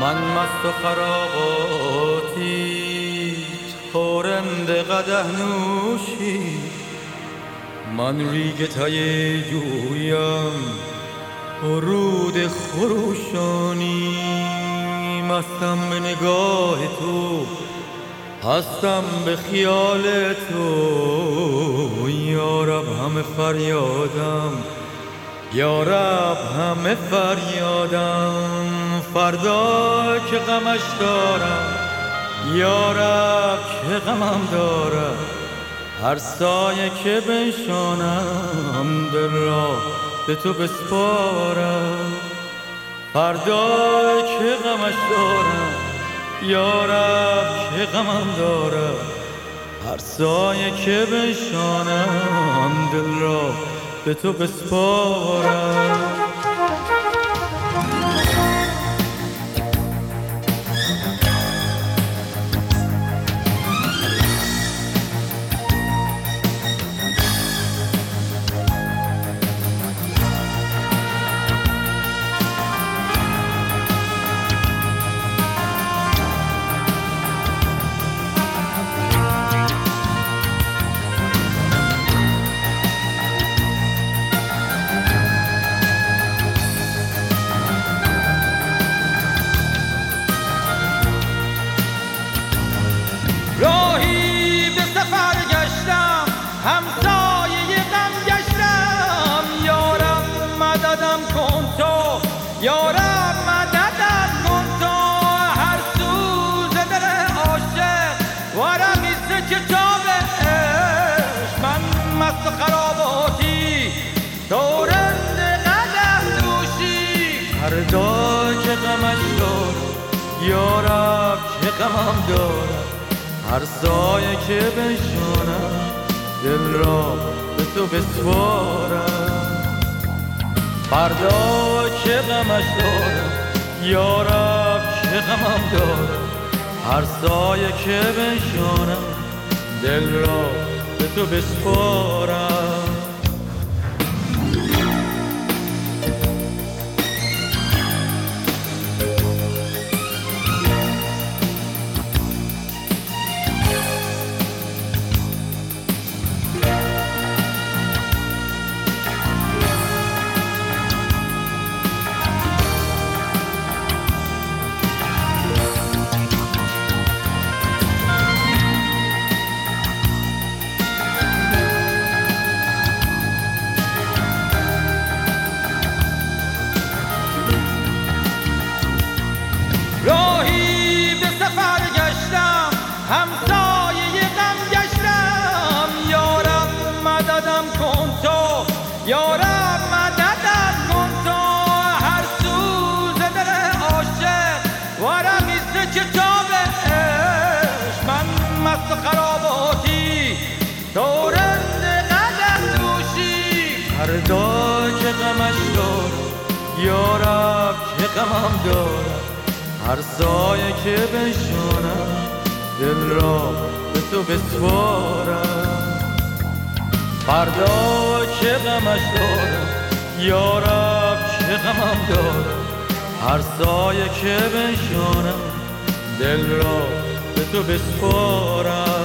من مست و خراباتی خورند قدح نوشی، من ریگ تای جویم و رود خروشانی. مستم به نگاه تو، هستم به خیال تو، یارب همه فریادم، یارب همه فریادم. فردا که غمش دارم، یارب که غمم دارم، هر سایه که بنشانم دل را به تو بسپارم. فردا که غمش دارم، یارب که غمم دارم، هر سایه که بنشانم دل را به تو بسپارم. راهی به سفر گشتم، همسایه غم گشتم، یارب مددم کن تو، یارب مددم کن تو. هر سوز دل عاشق ورقیست کتاب عشق، من مست خراباتی دورند قدح نوشی. فردا که غمش دارم، یارب که غمم دارم، هر سایه که بنشانم دل را به تو بسپارم. فردا که غمش دارم، یارب که غمم دارم، هر سایه که بنشانم دل را به تو بسپارم. راهی به سفر گشتم، همسایه غم گشتم، یارب مددم کن تو، یارب مددم کن تو. هر سوز دل عاشق ورقیست کتاب عشق، من مست خراباتی دورند قدح نوشی. فردا که غمش دارم، یارب که غمم دارم، هر سایه که بنشانم دل را به تو بسپارم. فردا که غمش دارم، یارب که غمم دارم، هر سایه که بنشانم دل را به تو بسپارم.